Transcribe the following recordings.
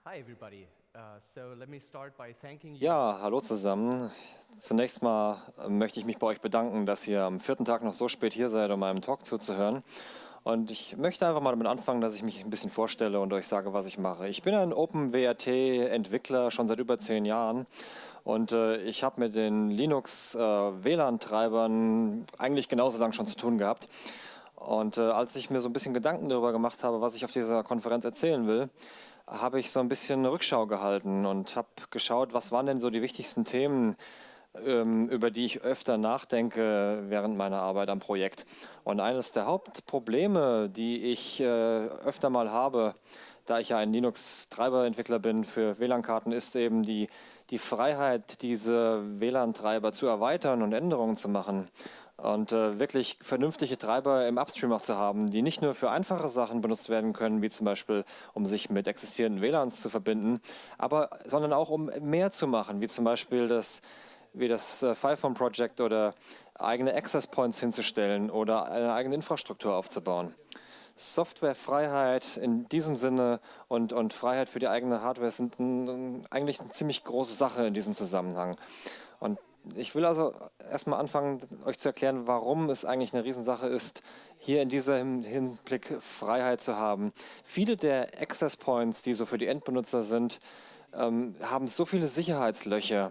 Hi everybody. So let me start by thanking you. Ja, hallo zusammen. Zunächst mal möchte ich mich bei euch bedanken, dass ihr am vierten Tag noch so spät hier seid, um meinem Talk zuzuhören. Und ich möchte einfach mal damit anfangen, dass ich mich ein bisschen vorstelle und euch sage, was ich mache. Ich bin ein OpenWRT-Entwickler schon seit über 10 Jahren und ich habe mit den Linux WLAN-Treibern eigentlich genauso lange schon zu tun gehabt. Und als ich mir so ein bisschen Gedanken darüber gemacht habe, was ich auf dieser Konferenz erzählen will, habe ich so ein bisschen Rückschau gehalten und habe geschaut, was waren denn so die wichtigsten Themen, über die ich öfter nachdenke während meiner Arbeit am Projekt. Und eines der Hauptprobleme, die ich öfter mal habe, da ich ja ein Linux-Treiberentwickler bin für WLAN-Karten, ist eben die Freiheit, diese WLAN-Treiber zu erweitern und Änderungen zu machen. Und wirklich vernünftige Treiber im Upstream auch zu haben, die nicht nur für einfache Sachen benutzt werden können, wie zum Beispiel, um sich mit existierenden WLANs zu verbinden, sondern auch um mehr zu machen, wie zum Beispiel wie das Fileform Project oder eigene Access Points hinzustellen oder eine eigene Infrastruktur aufzubauen. Softwarefreiheit in diesem Sinne und Freiheit für die eigene Hardware sind eigentlich eine ziemlich große Sache in diesem Zusammenhang. Und ich will also erstmal anfangen, euch zu erklären, warum es eigentlich eine Riesensache ist, hier in diesem Hinblick Freiheit zu haben. Viele der Access Points, die so für die Endbenutzer sind, haben so viele Sicherheitslöcher.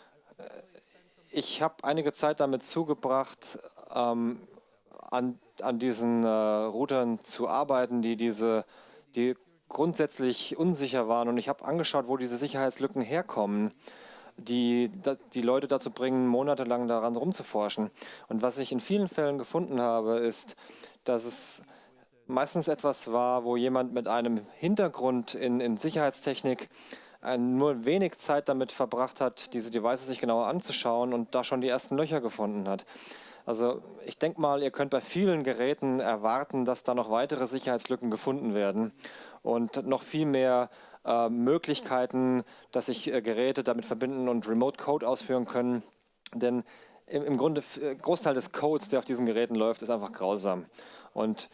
Ich habe einige Zeit damit zugebracht, an diesen Routern zu arbeiten, die grundsätzlich unsicher waren. Und ich habe angeschaut, wo diese Sicherheitslücken herkommen, die Leute dazu bringen, monatelang daran rumzuforschen. Und was ich in vielen Fällen gefunden habe, ist, dass es meistens etwas war, wo jemand mit einem Hintergrund in Sicherheitstechnik nur wenig Zeit damit verbracht hat, diese Devices sich genauer anzuschauen und da schon die ersten Löcher gefunden hat. Also ich denke mal, ihr könnt bei vielen Geräten erwarten, dass da noch weitere Sicherheitslücken gefunden werden und noch viel mehr Möglichkeiten, dass sich Geräte damit verbinden und Remote Code ausführen können. Denn im Grunde, Großteil des Codes, der auf diesen Geräten läuft, ist einfach grausam. Und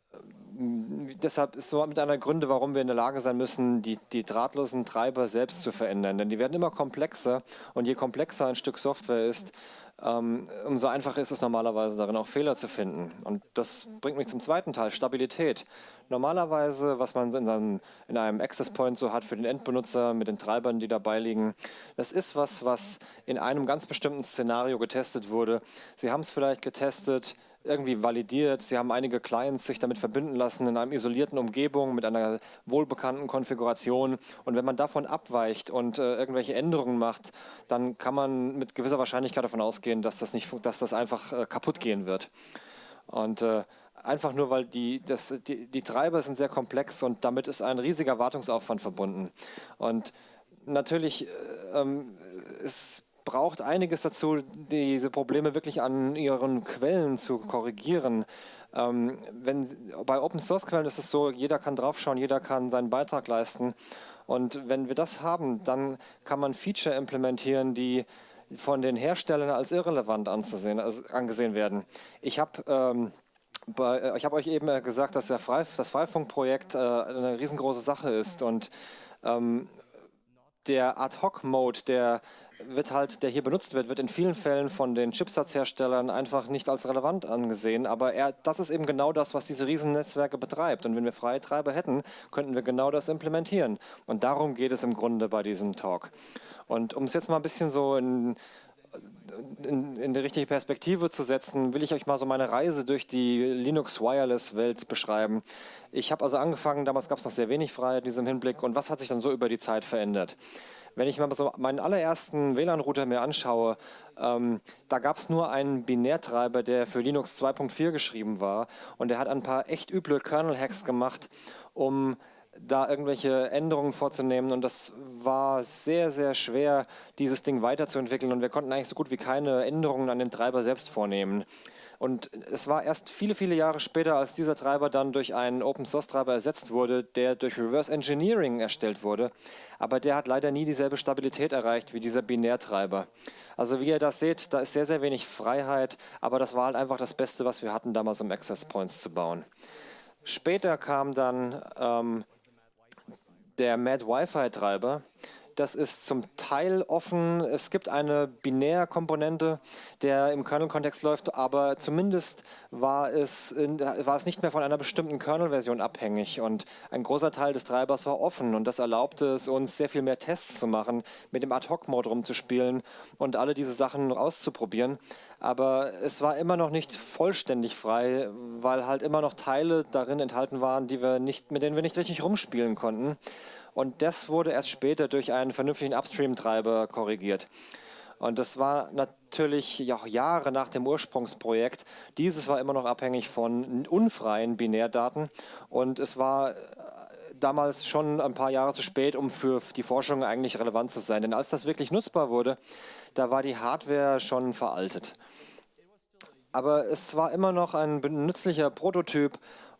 deshalb ist so mit einer Gründe, warum wir in der Lage sein müssen, die drahtlosen Treiber selbst zu verändern. Denn die werden immer komplexer und je komplexer ein Stück Software ist, umso einfacher ist es normalerweise darin auch Fehler zu finden. Und das bringt mich zum zweiten Teil, Stabilität. Normalerweise, was man in einem Access Point so hat für den Endbenutzer mit den Treibern, die dabei liegen, das ist was in einem ganz bestimmten Szenario getestet wurde. Sie haben es vielleicht getestet, irgendwie validiert. Sie haben einige Clients sich damit verbinden lassen in einer isolierten Umgebung mit einer wohlbekannten Konfiguration. Und wenn man davon abweicht und irgendwelche Änderungen macht, dann kann man mit gewisser Wahrscheinlichkeit davon ausgehen, dass das einfach kaputt gehen wird. Und einfach nur, weil die Treiber sind sehr komplex und damit ist ein riesiger Wartungsaufwand verbunden. Und natürlich es braucht einiges dazu, diese Probleme wirklich an ihren Quellen zu korrigieren. Bei Open Source Quellen ist es so, jeder kann draufschauen, jeder kann seinen Beitrag leisten. Und wenn wir das haben, dann kann man Feature implementieren, die von den Herstellern als irrelevant angesehen werden. Ich habe euch eben gesagt, dass das Freifunk-Projekt eine riesengroße Sache ist und der Ad-Hoc-Mode, der hier benutzt wird, wird in vielen Fällen von den Chipsatzherstellern einfach nicht als relevant angesehen. Aber das ist eben genau das, was diese Riesennetzwerke betreibt. Und wenn wir freie Treiber hätten, könnten wir genau das implementieren. Und darum geht es im Grunde bei diesem Talk. Und um es jetzt mal ein bisschen so in die richtige Perspektive zu setzen, will ich euch mal so meine Reise durch die Linux Wireless Welt beschreiben. Ich habe also angefangen, damals gab es noch sehr wenig Freiheit in diesem Hinblick und was hat sich dann so über die Zeit verändert? Wenn ich mal so meinen allerersten WLAN-Router mir anschaue, da gab es nur einen Binärtreiber, der für Linux 2.4 geschrieben war und der hat ein paar echt üble Kernel-Hacks gemacht, um da irgendwelche Änderungen vorzunehmen und das war sehr, sehr schwer, dieses Ding weiterzuentwickeln und wir konnten eigentlich so gut wie keine Änderungen an dem Treiber selbst vornehmen. Und es war erst viele, viele Jahre später, als dieser Treiber dann durch einen Open-Source-Treiber ersetzt wurde, der durch Reverse Engineering erstellt wurde. Aber der hat leider nie dieselbe Stabilität erreicht wie dieser Binärtreiber. Also wie ihr das seht, da ist sehr, sehr wenig Freiheit, aber das war halt einfach das Beste, was wir hatten, damals um Access Points zu bauen. Später kam dann der Mad Wi-Fi-Treiber. Das ist zum Teil offen. Es gibt eine Binärkomponente, der im Kernel-Kontext läuft, aber zumindest war es nicht mehr von einer bestimmten Kernel-Version abhängig. Und ein großer Teil des Treibers war offen und das erlaubte es uns, sehr viel mehr Tests zu machen, mit dem Ad-Hoc-Mode rumzuspielen und alle diese Sachen auszuprobieren. Aber es war immer noch nicht vollständig frei, weil halt immer noch Teile darin enthalten waren, mit denen wir nicht richtig rumspielen konnten. Und das wurde erst später durch einen vernünftigen Upstream-Treiber korrigiert. Und das war natürlich auch Jahre nach dem Ursprungsprojekt. Dieses war immer noch abhängig von unfreien Binärdaten. Und es war damals schon ein paar Jahre zu spät, um für die Forschung eigentlich relevant zu sein. Denn als das wirklich nutzbar wurde, da war die Hardware schon veraltet. Aber es war immer noch ein nützlicher Prototyp,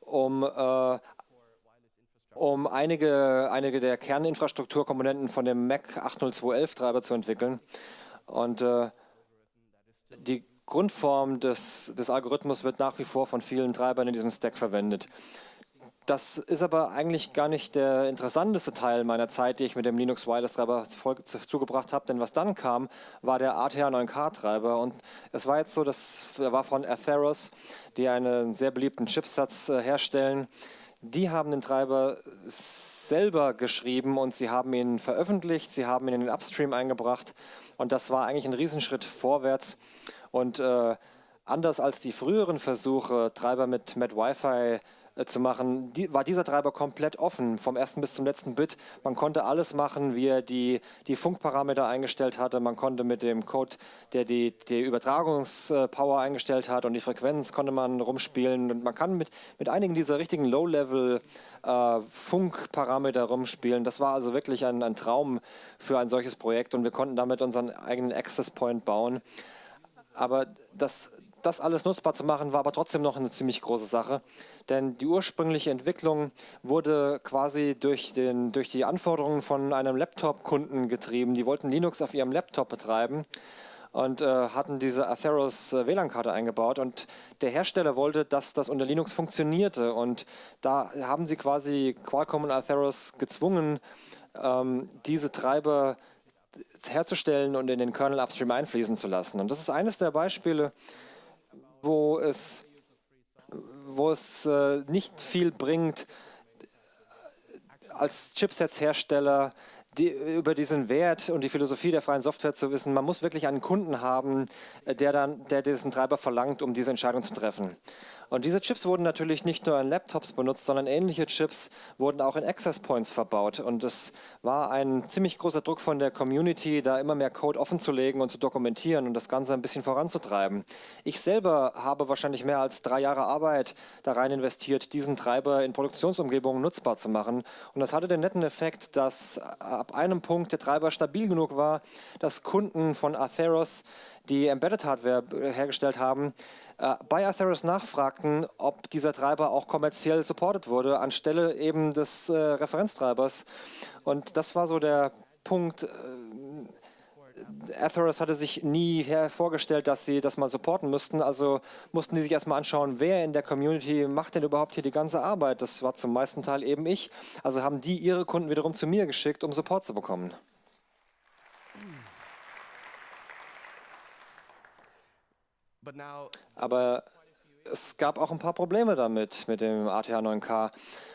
um einige der Kerninfrastrukturkomponenten von dem MAC 80211-Treiber zu entwickeln. Und die Grundform des Algorithmus wird nach wie vor von vielen Treibern in diesem Stack verwendet. Das ist aber eigentlich gar nicht der interessanteste Teil meiner Zeit, die ich mit dem Linux Wireless Treiber zugebracht habe, denn was dann kam, war der ATH9K-Treiber und es war jetzt so, das war von Atheros, die einen sehr beliebten Chipsatz herstellen. Die haben den Treiber selber geschrieben und sie haben ihn veröffentlicht, sie haben ihn in den Upstream eingebracht und das war eigentlich ein Riesenschritt vorwärts und anders als die früheren Versuche, Treiber mit Wi-Fi zu machen, war dieser Treiber komplett offen, vom ersten bis zum letzten Bit. Man konnte alles machen, wie er die Funkparameter eingestellt hatte. Man konnte mit dem Code, der die Übertragungspower eingestellt hat und die Frequenz, konnte man rumspielen. Und man kann mit einigen dieser richtigen Low-Level Funkparameter rumspielen. Das war also wirklich ein Traum für ein solches Projekt und wir konnten damit unseren eigenen Access Point bauen. Aber das alles nutzbar zu machen, war aber trotzdem noch eine ziemlich große Sache, denn die ursprüngliche Entwicklung wurde quasi durch die Anforderungen von einem Laptop-Kunden getrieben. Die wollten Linux auf ihrem Laptop betreiben und hatten diese Atheros WLAN-Karte eingebaut und der Hersteller wollte, dass das unter Linux funktionierte und da haben sie quasi Qualcomm und Atheros gezwungen, diese Treiber herzustellen und in den Kernel Upstream einfließen zu lassen. Und das ist eines der Beispiele, wo es nicht viel bringt, als Chipsets-Hersteller über diesen Wert und die Philosophie der freien Software zu wissen. Man muss wirklich einen Kunden haben, der diesen Treiber verlangt, um diese Entscheidung zu treffen. Und diese Chips wurden natürlich nicht nur in Laptops benutzt, sondern ähnliche Chips wurden auch in Access Points verbaut. Und es war ein ziemlich großer Druck von der Community, da immer mehr Code offenzulegen und zu dokumentieren und das Ganze ein bisschen voranzutreiben. Ich selber habe wahrscheinlich mehr als 3 Jahre Arbeit da rein investiert, diesen Treiber in Produktionsumgebungen nutzbar zu machen. Und das hatte den netten Effekt, dass ab einem Punkt der Treiber stabil genug war, dass Kunden von Atheros, die Embedded Hardware hergestellt haben, bei Atheros nachfragten, ob dieser Treiber auch kommerziell supported wurde, anstelle eben des Referenztreibers. Und das war so der Punkt. Atheros hatte sich nie vorgestellt, dass sie das mal supporten müssten, also mussten die sich erstmal anschauen, wer in der Community macht denn überhaupt hier die ganze Arbeit. Das war zum meisten Teil eben ich. Also haben die ihre Kunden wiederum zu mir geschickt, um Support zu bekommen. Aber es gab auch ein paar Probleme damit, mit dem ATH9K.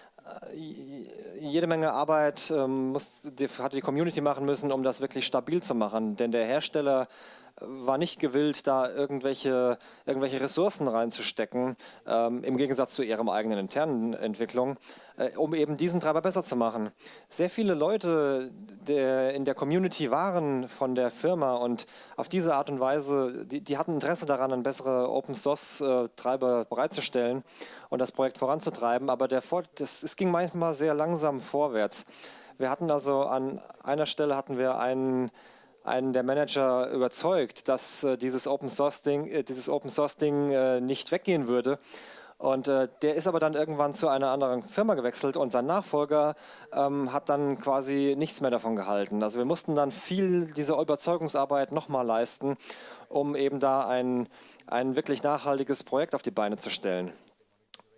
Jede Menge Arbeit hat die Community machen müssen, um das wirklich stabil zu machen. Denn der Hersteller war nicht gewillt, da irgendwelche Ressourcen reinzustecken, im Gegensatz zu ihrem eigenen internen Entwicklung, um eben diesen Treiber besser zu machen. Sehr viele Leute in der Community waren von der Firma und auf diese Art und Weise, die hatten Interesse daran, einen besseren Open-Source-Treiber bereitzustellen und das Projekt voranzutreiben, aber es ging manchmal sehr langsam vorwärts. Wir hatten also an einer Stelle einen der Manager überzeugt, dass dieses Open Source Ding nicht weggehen würde. Und der ist aber dann irgendwann zu einer anderen Firma gewechselt und sein Nachfolger hat dann quasi nichts mehr davon gehalten. Also wir mussten dann viel dieser Überzeugungsarbeit nochmal leisten, um eben da ein wirklich nachhaltiges Projekt auf die Beine zu stellen.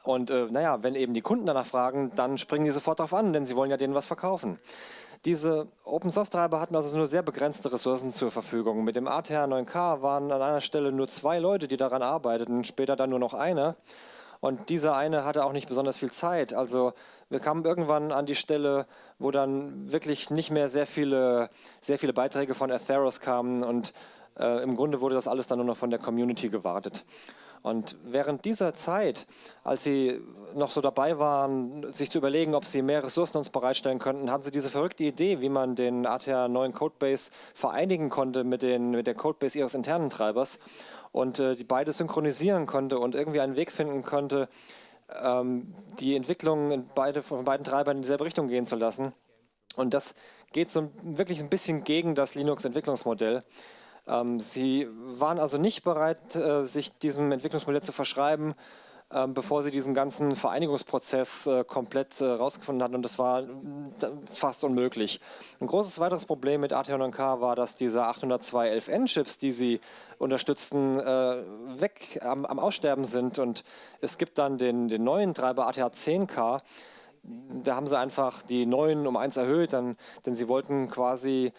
Und naja, wenn eben die Kunden danach fragen, dann springen die sofort drauf an, denn sie wollen ja denen was verkaufen. Diese Open-Source-Treiber hatten also nur sehr begrenzte Ressourcen zur Verfügung. Mit dem ATH 9K waren an einer Stelle nur 2 Leute, die daran arbeiteten, später dann nur noch einer. Und dieser eine hatte auch nicht besonders viel Zeit. Also wir kamen irgendwann an die Stelle, wo dann wirklich nicht mehr sehr viele Beiträge von Atheros kamen und im Grunde wurde das alles dann nur noch von der Community gewartet. Und während dieser Zeit, als sie noch so dabei waren, sich zu überlegen, ob sie mehr Ressourcen uns bereitstellen könnten, hatten sie diese verrückte Idee, wie man den ATH 9 Codebase vereinigen konnte mit der Codebase ihres internen Treibers und die beide synchronisieren konnte und irgendwie einen Weg finden konnte, die Entwicklung von beiden Treibern in dieselbe Richtung gehen zu lassen. Und das geht so wirklich ein bisschen gegen das Linux-Entwicklungsmodell. Sie waren also nicht bereit, sich diesem Entwicklungsmodell zu verschreiben, bevor sie diesen ganzen Vereinigungsprozess komplett rausgefunden hatten, und das war fast unmöglich. Ein großes weiteres Problem mit ATH9K war, dass diese 802.11n-Chips, die sie unterstützten, am Aussterben sind, und es gibt dann den neuen Treiber ATH10K. Da haben sie einfach die neuen um 1 erhöht, denn sie wollten quasi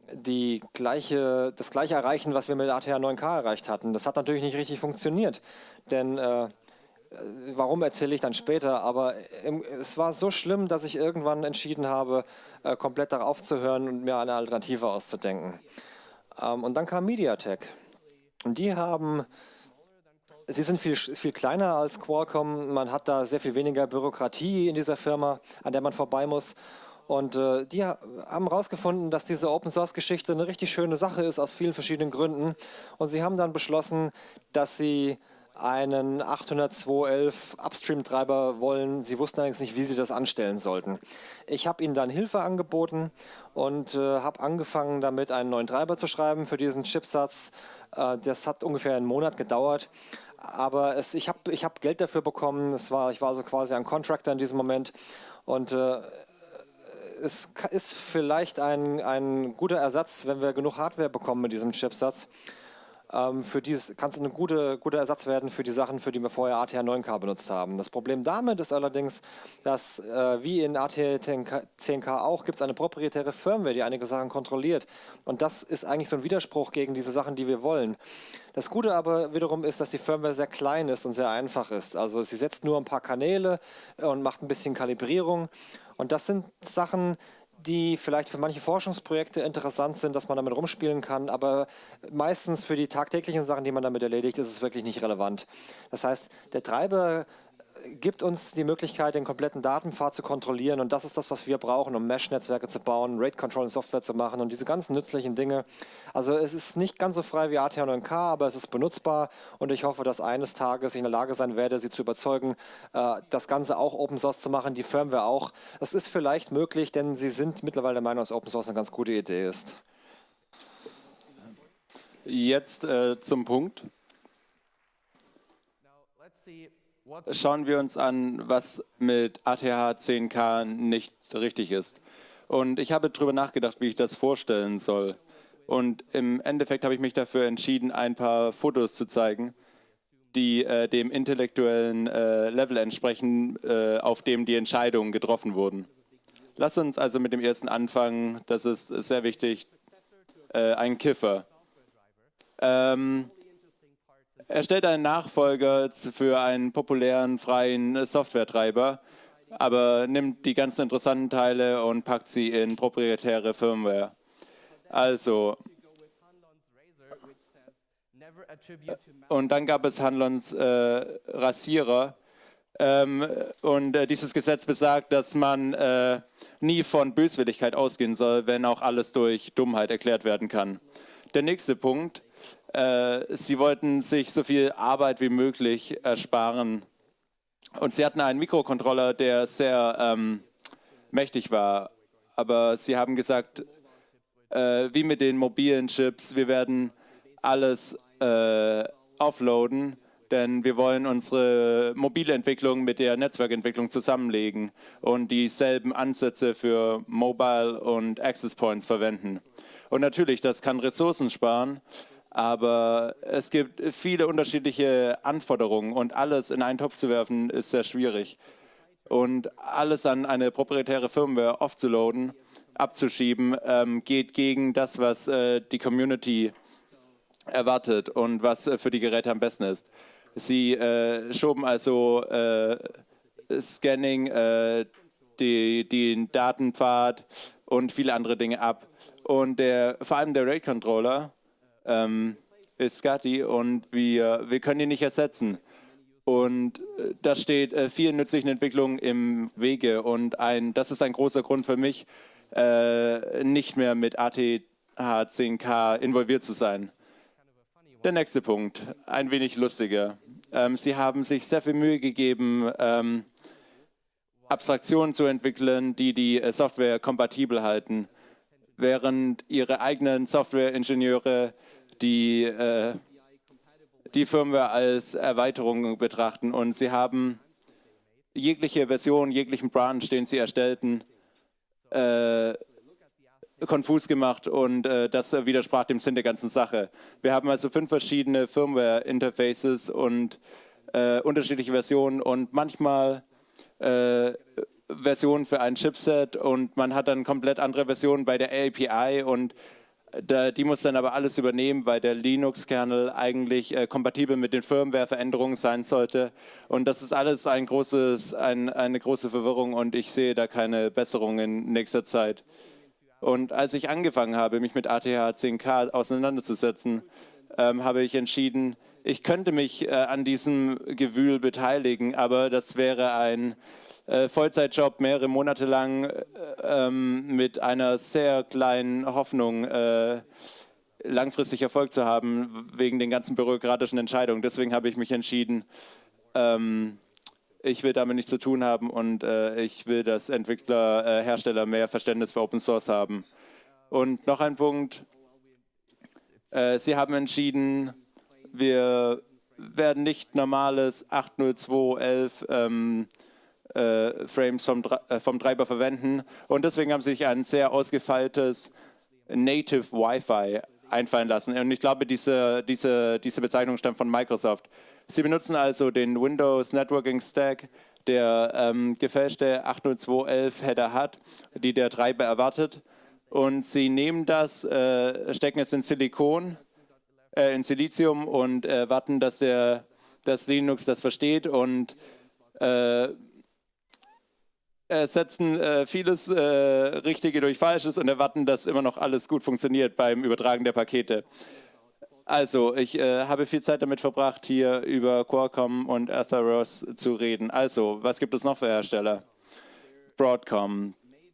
das gleiche erreichen, was wir mit ATH 9K erreicht hatten. Das hat natürlich nicht richtig funktioniert, denn warum erzähle ich dann später, aber es war so schlimm, dass ich irgendwann entschieden habe, komplett darauf zu hören und mir eine Alternative auszudenken. Und dann kam MediaTek. Und sie sind viel kleiner als Qualcomm, man hat da sehr viel weniger Bürokratie in dieser Firma, an der man vorbei muss. Und die haben herausgefunden, dass diese Open-Source-Geschichte eine richtig schöne Sache ist, aus vielen verschiedenen Gründen. Und sie haben dann beschlossen, dass sie einen 802.11 Upstream-Treiber wollen. Sie wussten allerdings nicht, wie sie das anstellen sollten. Ich habe ihnen dann Hilfe angeboten und habe angefangen, damit einen neuen Treiber zu schreiben für diesen Chipsatz. Das hat ungefähr einen Monat gedauert. Aber ich hab Geld dafür bekommen. Ich war also quasi ein Contractor in diesem Moment. Und es ist vielleicht ein guter Ersatz, wenn wir genug Hardware bekommen mit diesem Chipsatz. Für dieses kann es ein guter Ersatz werden für die Sachen, für die wir vorher ATH 9K benutzt haben. Das Problem damit ist allerdings, dass wie in ATH 10K auch, gibt es eine proprietäre Firmware, die einige Sachen kontrolliert. Und das ist eigentlich so ein Widerspruch gegen diese Sachen, die wir wollen. Das Gute aber wiederum ist, dass die Firmware sehr klein ist und sehr einfach ist. Also sie setzt nur ein paar Kanäle und macht ein bisschen Kalibrierung. Und das sind Sachen, die vielleicht für manche Forschungsprojekte interessant sind, dass man damit rumspielen kann, aber meistens für die tagtäglichen Sachen, die man damit erledigt, ist es wirklich nicht relevant. Das heißt, der Treiber gibt uns die Möglichkeit, den kompletten Datenpfad zu kontrollieren, und das ist das, was wir brauchen, um Mesh-Netzwerke zu bauen, Rate-Control-Software zu machen und diese ganzen nützlichen Dinge. Also es ist nicht ganz so frei wie ATH 9K, aber es ist benutzbar, und ich hoffe, dass eines Tages ich in der Lage sein werde, Sie zu überzeugen, das Ganze auch Open Source zu machen, die Firmware auch. Das ist vielleicht möglich, denn Sie sind mittlerweile der Meinung, dass Open Source eine ganz gute Idee ist. Jetzt zum Punkt. Schauen wir uns an, was mit ATH 10K nicht richtig ist. Und ich habe darüber nachgedacht, wie ich das vorstellen soll. Und im Endeffekt habe ich mich dafür entschieden, ein paar Fotos zu zeigen, die dem intellektuellen Level entsprechen, auf dem die Entscheidungen getroffen wurden. Lass uns also mit dem ersten anfangen. Das ist sehr wichtig. Ein Kiffer. Er stellt einen Nachfolger für einen populären, freien Software-Treiber, aber nimmt die ganzen interessanten Teile und packt sie in proprietäre Firmware. Also, und dann gab es Hanlons Rasierer. Und dieses Gesetz besagt, dass man nie von Böswilligkeit ausgehen soll, wenn auch alles durch Dummheit erklärt werden kann. Der nächste Punkt. Sie wollten sich so viel Arbeit wie möglich ersparen. Und sie hatten einen Mikrocontroller, der sehr mächtig war. Aber sie haben gesagt, wie mit den mobilen Chips, wir werden alles offloaden, denn wir wollen unsere mobile Entwicklung mit der Netzwerkentwicklung zusammenlegen und dieselben Ansätze für Mobile und Access Points verwenden. Und natürlich, das kann Ressourcen sparen, Aber es gibt viele unterschiedliche Anforderungen und alles in einen Topf zu werfen, ist sehr schwierig. Und alles an eine proprietäre Firmware offzuladen, abzuschieben, geht gegen das, was die Community erwartet und was für die Geräte am besten ist. Sie schoben also Scanning, den Datenpfad und viele andere Dinge ab. Und vor allem der RAID-Controller ist SCSI und wir können ihn nicht ersetzen. Und das steht vielen nützlichen Entwicklungen im Wege. Und das ist ein großer Grund für mich, nicht mehr mit ATH10K involviert zu sein. Der nächste Punkt, ein wenig lustiger. Sie haben sich sehr viel Mühe gegeben, Abstraktionen zu entwickeln, die Software kompatibel halten, während ihre eigenen Software-Ingenieure die Firmware als Erweiterung betrachten. Und sie haben jegliche Version, jeglichen Branch, den sie erstellten, konfus gemacht und das widersprach dem Sinn der ganzen Sache. Wir haben also 5 verschiedene Firmware-Interfaces und unterschiedliche Versionen und manchmal Versionen für ein Chipset und man hat dann komplett andere Versionen bei der API und die muss dann aber alles übernehmen, weil der Linux-Kernel eigentlich kompatibel mit den Firmware-Veränderungen sein sollte. Und das ist alles eine große Verwirrung und ich sehe da keine Besserung in nächster Zeit. Und als ich angefangen habe, mich mit ATH10K auseinanderzusetzen, habe ich entschieden, ich könnte mich an diesem Gewühl beteiligen, aber das wäre ein Vollzeitjob mehrere Monate lang mit einer sehr kleinen Hoffnung, langfristig Erfolg zu haben, wegen den ganzen bürokratischen Entscheidungen. Deswegen habe ich mich entschieden, ich will damit nichts zu tun haben und ich will, dass Entwickler, Hersteller mehr Verständnis für Open Source haben. Und noch ein Punkt, sie haben entschieden, wir werden nicht normales 802.11 Frames vom Treiber verwenden und deswegen haben sie sich ein sehr ausgefeiltes Native Wi-Fi einfallen lassen. Und ich glaube, diese Bezeichnung stammt von Microsoft. Sie benutzen also den Windows Networking Stack, der gefälschte 802.11 Header hat, die der Treiber erwartet. Und sie nehmen das, stecken es in Silizium und erwarten, dass Linux das versteht und ersetzen vieles Richtige durch Falsches und erwarten, dass immer noch alles gut funktioniert beim Übertragen der Pakete. Also, ich habe viel Zeit damit verbracht, hier über Qualcomm und Atheros zu reden. Also, was gibt es noch für Hersteller? Broadcom.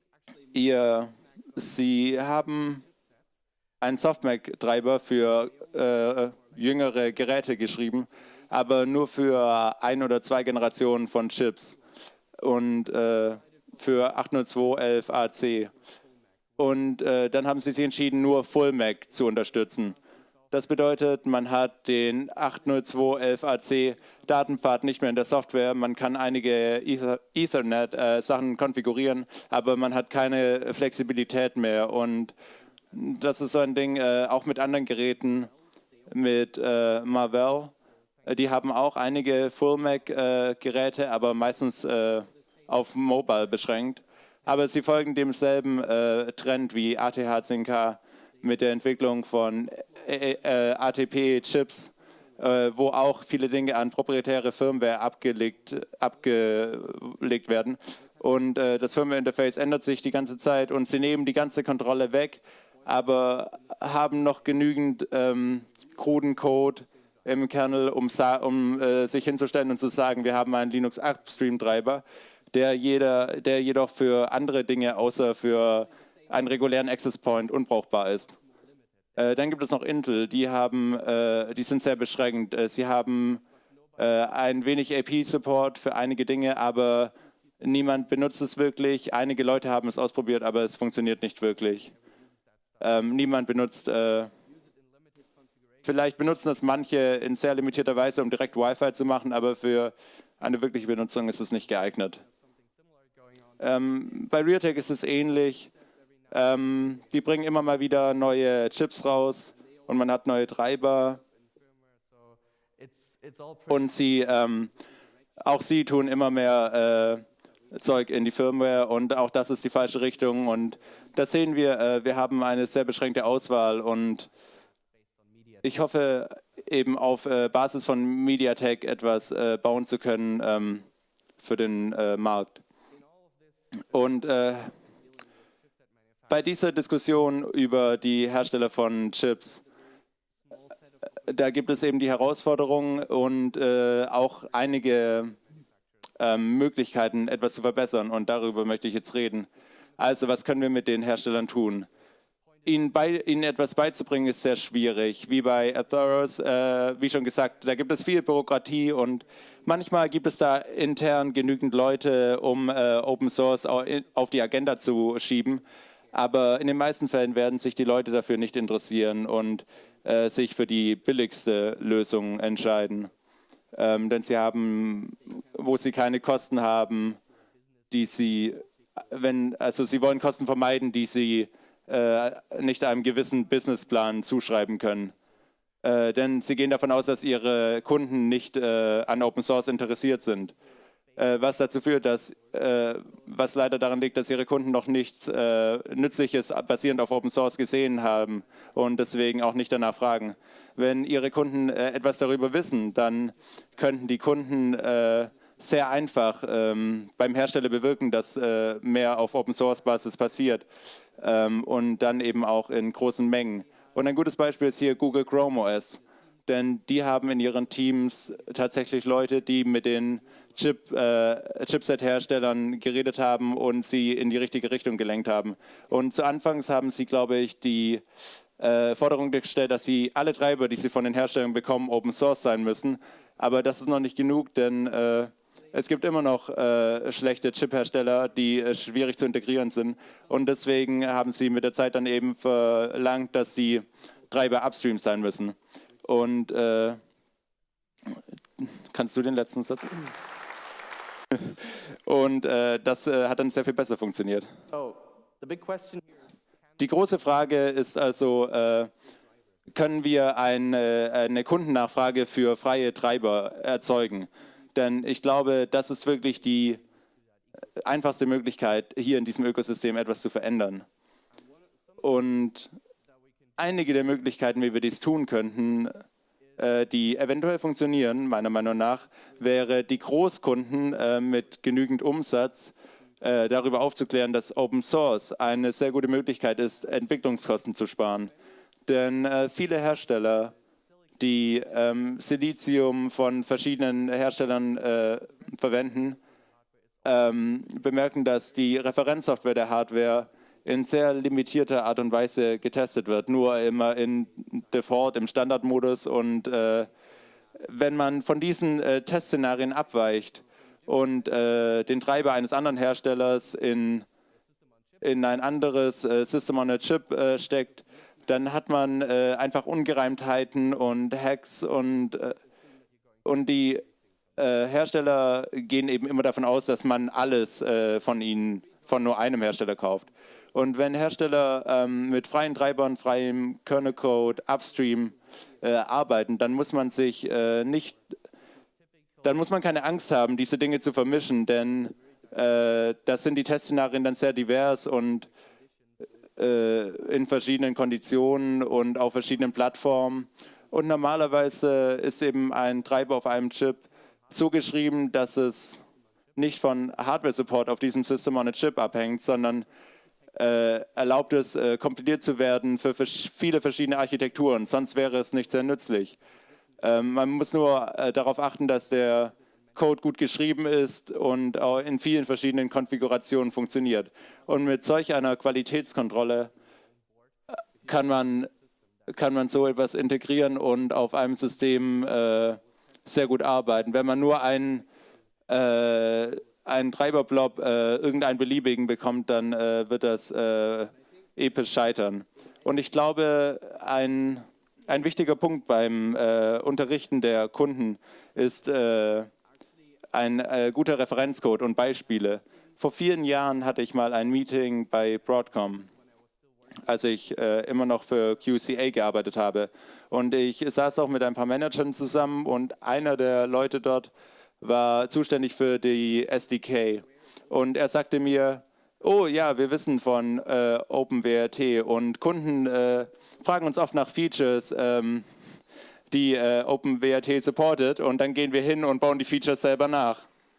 Sie haben einen Softmac-Treiber für jüngere Geräte geschrieben, aber nur für 1 oder 2 Generationen von Chips und für 802.11ac. Und dann haben sie sich entschieden, nur Full-Mac zu unterstützen. Das bedeutet, man hat den 802.11ac Datenpfad nicht mehr in der Software. Man kann einige Ethernet-Sachen konfigurieren, aber man hat keine Flexibilität mehr. Und das ist so ein Ding, auch mit anderen Geräten, mit Marvell. Die haben auch einige Full-Mac-Geräte, aber meistens auf Mobile beschränkt. Aber sie folgen demselben Trend wie ATH10K mit der Entwicklung von ATP-Chips, wo auch viele Dinge an proprietäre Firmware abgelegt werden. Und das Firmware-Interface ändert sich die ganze Zeit und sie nehmen die ganze Kontrolle weg, aber haben noch genügend kruden Code im Kernel, um sich hinzustellen und zu sagen, wir haben einen Linux-Upstream-Treiber, der jedoch für andere Dinge außer für einen regulären Access Point unbrauchbar ist. Dann gibt es noch Intel, die sind sehr beschränkt. Sie haben ein wenig AP-Support für einige Dinge, aber niemand benutzt es wirklich. Einige Leute haben es ausprobiert, aber es funktioniert nicht wirklich. Niemand benutzt, vielleicht benutzen es manche in sehr limitierter Weise, um direkt Wi-Fi zu machen, aber für eine wirkliche Benutzung ist es nicht geeignet. Bei Realtek ist es ähnlich. Die bringen immer mal wieder neue Chips raus und man hat neue Treiber und auch sie tun immer mehr Zeug in die Firmware und auch das ist die falsche Richtung und da sehen wir, wir haben eine sehr beschränkte Auswahl und ich hoffe eben auf Basis von MediaTek etwas bauen zu können für den Markt. Und bei dieser Diskussion über die Hersteller von Chips, da gibt es eben die Herausforderungen und auch einige Möglichkeiten, etwas zu verbessern. Und darüber möchte ich jetzt reden. Also, was können wir mit den Herstellern tun? Ihnen etwas beizubringen, ist sehr schwierig. Wie bei Atheros, wie schon gesagt, da gibt es viel Bürokratie und manchmal gibt es da intern genügend Leute, um Open Source auf die Agenda zu schieben. Aber in den meisten Fällen werden sich die Leute dafür nicht interessieren und sich für die billigste Lösung entscheiden. Denn sie haben, wo sie keine Kosten haben, sie wollen Kosten vermeiden, die sie nicht einem gewissen Businessplan zuschreiben können. Denn sie gehen davon aus, dass ihre Kunden nicht an Open Source interessiert sind. Was dazu führt, was leider daran liegt, dass ihre Kunden noch nichts Nützliches basierend auf Open Source gesehen haben und deswegen auch nicht danach fragen. Wenn ihre Kunden etwas darüber wissen, dann könnten die Kunden sehr einfach beim Hersteller bewirken, dass mehr auf Open Source Basis passiert und dann eben auch in großen Mengen. Und ein gutes Beispiel ist hier Google Chrome OS. Denn die haben in ihren Teams tatsächlich Leute, die mit den Chipset-Herstellern geredet haben und sie in die richtige Richtung gelenkt haben. Und zu Anfangs haben sie, glaube ich, die Forderung gestellt, dass sie alle Treiber, die sie von den Herstellern bekommen, Open Source sein müssen. Aber das ist noch nicht genug, denn es gibt immer noch schlechte Chip-Hersteller, die schwierig zu integrieren sind. Und deswegen haben sie mit der Zeit dann eben verlangt, dass die Treiber upstream sein müssen. Und kannst du den letzten Satz? Und das hat dann sehr viel besser funktioniert. Die große Frage ist also, können wir eine Kundennachfrage für freie Treiber erzeugen? Denn ich glaube, das ist wirklich die einfachste Möglichkeit, hier in diesem Ökosystem etwas zu verändern. Und einige der Möglichkeiten, wie wir dies tun könnten, die eventuell funktionieren, meiner Meinung nach, wäre die Großkunden mit genügend Umsatz darüber aufzuklären, dass Open Source eine sehr gute Möglichkeit ist, Entwicklungskosten zu sparen. Denn viele Hersteller, die Silizium von verschiedenen Herstellern verwenden, bemerken, dass die Referenzsoftware der Hardware in sehr limitierter Art und Weise getestet wird, nur immer in Default, im Standardmodus. Und wenn man von diesen Testszenarien abweicht und den Treiber eines anderen Herstellers in ein anderes System on a Chip steckt, dann hat man einfach Ungereimtheiten und Hacks und die Hersteller gehen eben immer davon aus, dass man alles von nur einem Hersteller kauft. Und wenn Hersteller mit freien Treibern, freiem Kernelcode, Upstream arbeiten, dann muss man keine Angst haben, diese Dinge zu vermischen, denn das sind die Testszenarien dann sehr divers und in verschiedenen Konditionen und auf verschiedenen Plattformen. Und normalerweise ist eben ein Treiber auf einem Chip so geschrieben, dass es nicht von Hardware-Support auf diesem System on a Chip abhängt, sondern erlaubt es, kompiliert zu werden für viele verschiedene Architekturen. Sonst wäre es nicht sehr nützlich. Man muss nur darauf achten, dass der Code gut geschrieben ist und auch in vielen verschiedenen Konfigurationen funktioniert. Und mit solch einer Qualitätskontrolle kann man so etwas integrieren und auf einem System sehr gut arbeiten. Wenn man nur einen Treiberblob, irgendeinen beliebigen bekommt, dann wird das episch scheitern. Und ich glaube, ein wichtiger Punkt beim Unterrichten der Kunden ist ein guter Referenzcode und Beispiele. Vor vielen Jahren hatte ich mal ein Meeting bei Broadcom als ich immer noch für QCA gearbeitet habe. Und ich saß auch mit ein paar Managern zusammen und einer der Leute dort war zuständig für die SDK. Und er sagte mir, oh ja, wir wissen von OpenWrt und Kunden fragen uns oft nach Features, die OpenWrt supportet, und dann gehen wir hin und bauen die Features selber nach.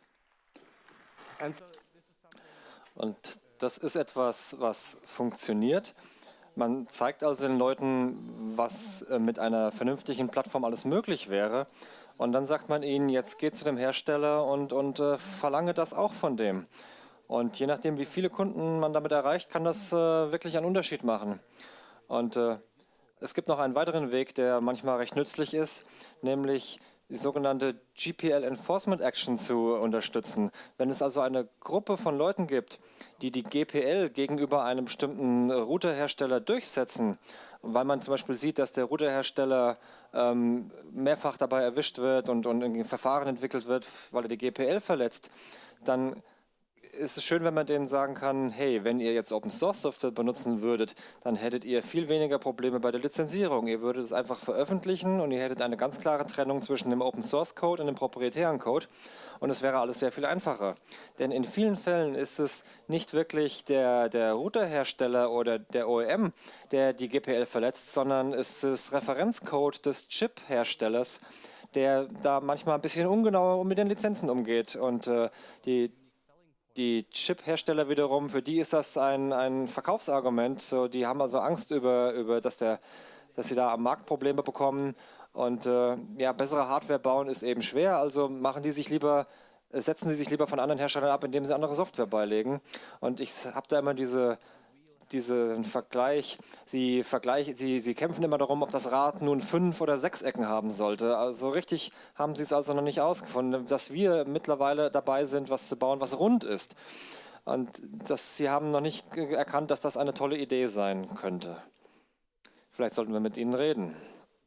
Und das ist etwas, was funktioniert. Man zeigt also den Leuten, was mit einer vernünftigen Plattform alles möglich wäre. Und dann sagt man ihnen, jetzt geht zu dem Hersteller und verlange das auch von dem. Und je nachdem, wie viele Kunden man damit erreicht, kann das wirklich einen Unterschied machen. Und es gibt noch einen weiteren Weg, der manchmal recht nützlich ist, nämlich die sogenannte GPL Enforcement Action zu unterstützen. Wenn es also eine Gruppe von Leuten gibt, die die GPL gegenüber einem bestimmten Routerhersteller durchsetzen, weil man zum Beispiel sieht, dass der Routerhersteller mehrfach dabei erwischt wird und ein Verfahren entwickelt wird, weil er die GPL verletzt, dann ist es schön, wenn man denen sagen kann, hey, wenn ihr jetzt Open Source Software benutzen würdet, dann hättet ihr viel weniger Probleme bei der Lizenzierung. Ihr würdet es einfach veröffentlichen und ihr hättet eine ganz klare Trennung zwischen dem Open Source Code und dem proprietären Code und es wäre alles sehr viel einfacher. Denn in vielen Fällen ist es nicht wirklich der Routerhersteller oder der OEM, der die GPL verletzt, sondern es ist Referenzcode des Chip-Herstellers, der da manchmal ein bisschen ungenauer mit den Lizenzen umgeht. Und die Chip-Hersteller wiederum, für die ist das ein Verkaufsargument. So, die haben also Angst dass sie da am Markt Probleme bekommen. Und ja, bessere Hardware bauen ist eben schwer. Also setzen sie sich lieber von anderen Herstellern ab, indem sie andere Software beilegen. Und ich habe da immer diesen Vergleich. Sie kämpfen immer darum, ob das Rad nun 5 oder 6 Ecken haben sollte. Also richtig haben sie es also noch nicht ausgefunden, dass wir mittlerweile dabei sind, was zu bauen, was rund ist. Und sie haben noch nicht erkannt, dass das eine tolle Idee sein könnte. Vielleicht sollten wir mit ihnen reden.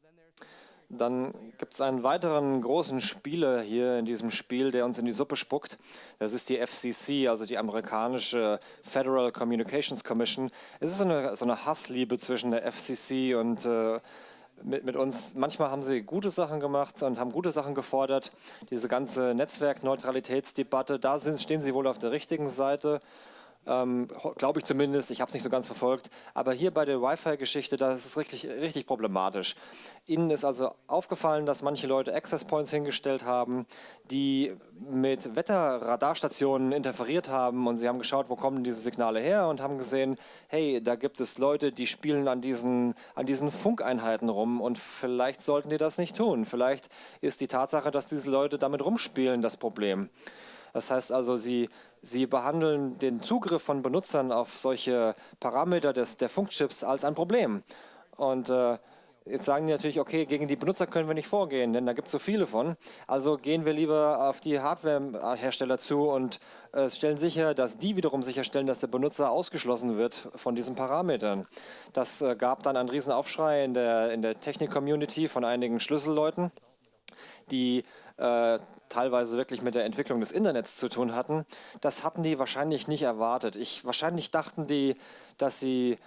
Dann gibt es einen weiteren großen Spieler hier in diesem Spiel, der uns in die Suppe spuckt. Das ist die FCC, also die amerikanische Federal Communications Commission. Es ist so eine Hassliebe zwischen der FCC und mit uns. Manchmal haben sie gute Sachen gemacht und haben gute Sachen gefordert. Diese ganze Netzwerkneutralitätsdebatte, stehen sie wohl auf der richtigen Seite. Glaube ich zumindest, ich habe es nicht so ganz verfolgt, aber hier bei der Wi-Fi-Geschichte, da ist es richtig problematisch. Ihnen ist also aufgefallen, dass manche Leute Access Points hingestellt haben, die mit Wetterradarstationen interferiert haben und sie haben geschaut, wo kommen diese Signale her und haben gesehen, hey, da gibt es Leute, die spielen an diesen Funkeinheiten rum und vielleicht sollten die das nicht tun. Vielleicht ist die Tatsache, dass diese Leute damit rumspielen, das Problem. Das heißt also, sie behandeln den Zugriff von Benutzern auf solche Parameter der Funkchips als ein Problem. Und jetzt sagen die natürlich, okay, gegen die Benutzer können wir nicht vorgehen, denn da gibt es so viele von. Also gehen wir lieber auf die Hardwarehersteller zu und stellen sicher, dass die wiederum sicherstellen, dass der Benutzer ausgeschlossen wird von diesen Parametern. Das gab dann einen riesen Aufschrei in der Technik-Community von einigen Schlüsselleuten, die teilweise wirklich mit der Entwicklung des Internets zu tun hatten. Das hatten die wahrscheinlich nicht erwartet. Wahrscheinlich dachten die, dass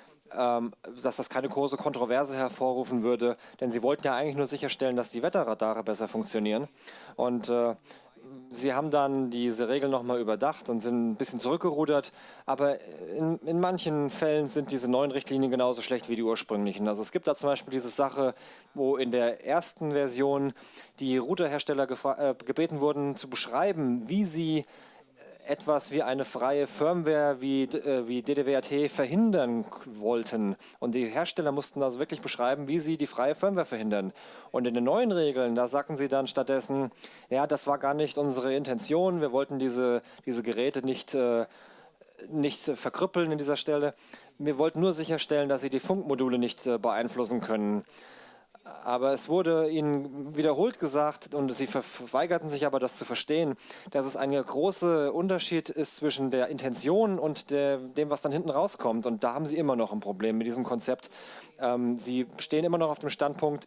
das keine große Kontroverse hervorrufen würde, denn sie wollten ja eigentlich nur sicherstellen, dass die Wetterradare besser funktionieren. Und sie haben dann diese Regeln nochmal überdacht und sind ein bisschen zurückgerudert, aber in manchen Fällen sind diese neuen Richtlinien genauso schlecht wie die ursprünglichen. Also es gibt da zum Beispiel diese Sache, wo in der ersten Version die Routerhersteller gebeten wurden zu beschreiben, wie sie etwas wie eine freie Firmware wie DDWRT verhindern wollten. Und die Hersteller mussten also wirklich beschreiben, wie sie die freie Firmware verhindern. Und in den neuen Regeln, da sagten sie dann stattdessen, ja, das war gar nicht unsere Intention, wir wollten diese Geräte nicht verkrüppeln an dieser Stelle. Wir wollten nur sicherstellen, dass sie die Funkmodule nicht beeinflussen können. Aber es wurde ihnen wiederholt gesagt, und sie verweigerten sich aber, das zu verstehen, dass es ein großer Unterschied ist zwischen der Intention und dem, was dann hinten rauskommt. Und da haben sie immer noch ein Problem mit diesem Konzept. Sie stehen immer noch auf dem Standpunkt,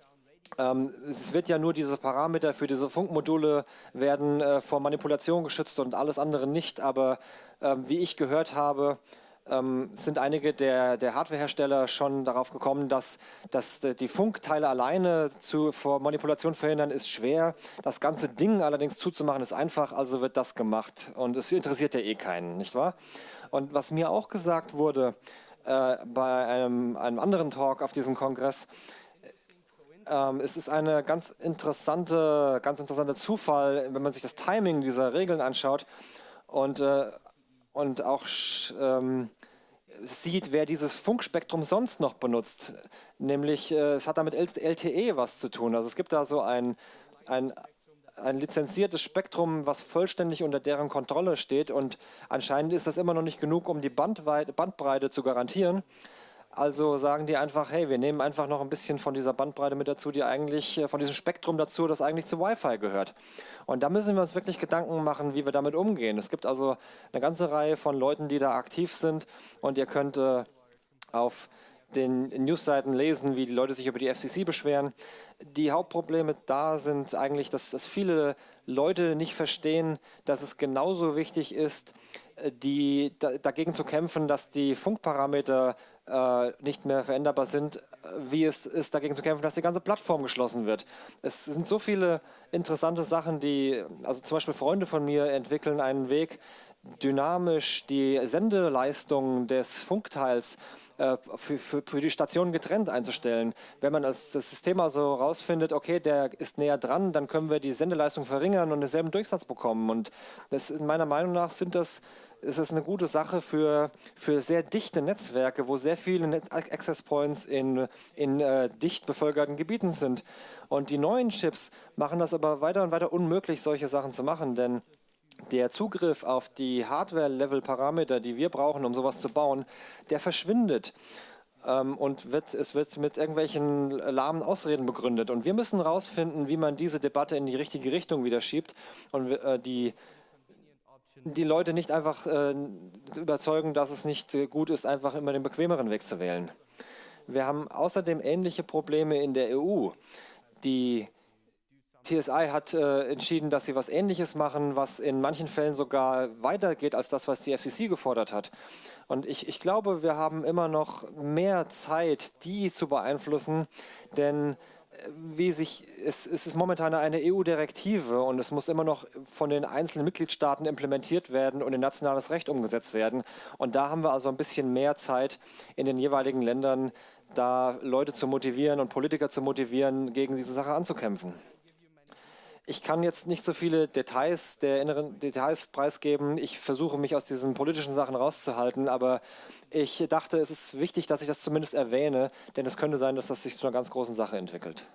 es wird ja nur diese Parameter für diese Funkmodule werden vor Manipulation geschützt und alles andere nicht. Aber wie ich gehört habe, sind einige der Hardwarehersteller schon darauf gekommen, dass die Funkteile alleine vor Manipulation verhindern, ist schwer. Das ganze Ding allerdings zuzumachen, ist einfach, also wird das gemacht. Und es interessiert ja eh keinen, nicht wahr? Und was mir auch gesagt wurde bei einem anderen Talk auf diesem Kongress, es ist eine ganz interessanter Zufall, wenn man sich das Timing dieser Regeln anschaut und auch sieht, wer dieses Funkspektrum sonst noch benutzt. Nämlich, es hat da mit LTE was zu tun. Also es gibt da so ein lizenziertes Spektrum, was vollständig unter deren Kontrolle steht. Und anscheinend ist das immer noch nicht genug, um die Bandbreite zu garantieren. Also sagen die einfach, hey, wir nehmen einfach noch ein bisschen von dieser Bandbreite mit dazu, die eigentlich, von diesem Spektrum dazu, das eigentlich zu Wi-Fi gehört. Und da müssen wir uns wirklich Gedanken machen, wie wir damit umgehen. Es gibt also eine ganze Reihe von Leuten, die da aktiv sind. Und ihr könnt auf den Newsseiten lesen, wie die Leute sich über die FCC beschweren. Die Hauptprobleme da sind eigentlich, dass viele Leute nicht verstehen, dass es genauso wichtig ist, dagegen zu kämpfen, dass die Funkparameter nicht mehr veränderbar sind, wie es ist, dagegen zu kämpfen, dass die ganze Plattform geschlossen wird. Es sind so viele interessante Sachen, also zum Beispiel Freunde von mir entwickeln einen Weg, dynamisch die Sendeleistung des Funkteils für die Stationen getrennt einzustellen. Wenn man das System also rausfindet, okay, der ist näher dran, dann können wir die Sendeleistung verringern und denselben Durchsatz bekommen. Und das ist meiner Meinung nach ist es eine gute Sache für sehr dichte Netzwerke, wo sehr viele Access Points in dicht bevölkerten Gebieten sind. Und die neuen Chips machen das aber weiter und weiter unmöglich, solche Sachen zu machen, denn der Zugriff auf die Hardware-Level-Parameter, die wir brauchen, um sowas zu bauen, der verschwindet. Und es wird mit irgendwelchen lahmen Ausreden begründet. Und wir müssen herausfinden, wie man diese Debatte in die richtige Richtung wieder schiebt und die Leute nicht einfach überzeugen, dass es nicht gut ist, einfach immer den bequemeren Weg zu wählen. Wir haben außerdem ähnliche Probleme in der EU. Die TSI hat entschieden, dass sie was Ähnliches machen, was in manchen Fällen sogar weitergeht als das, was die FCC gefordert hat. Und ich glaube, wir haben immer noch mehr Zeit, die zu beeinflussen, denn es ist momentan eine EU-Direktive und es muss immer noch von den einzelnen Mitgliedstaaten implementiert werden und in nationales Recht umgesetzt werden. Und da haben wir also ein bisschen mehr Zeit in den jeweiligen Ländern, da Leute zu motivieren und Politiker zu motivieren, gegen diese Sache anzukämpfen. Ich kann jetzt nicht so viele Details der inneren Details preisgeben. Ich versuche, mich aus diesen politischen Sachen rauszuhalten, aber ich dachte, es ist wichtig, dass ich das zumindest erwähne, denn es könnte sein, dass das sich zu einer ganz großen Sache entwickelt.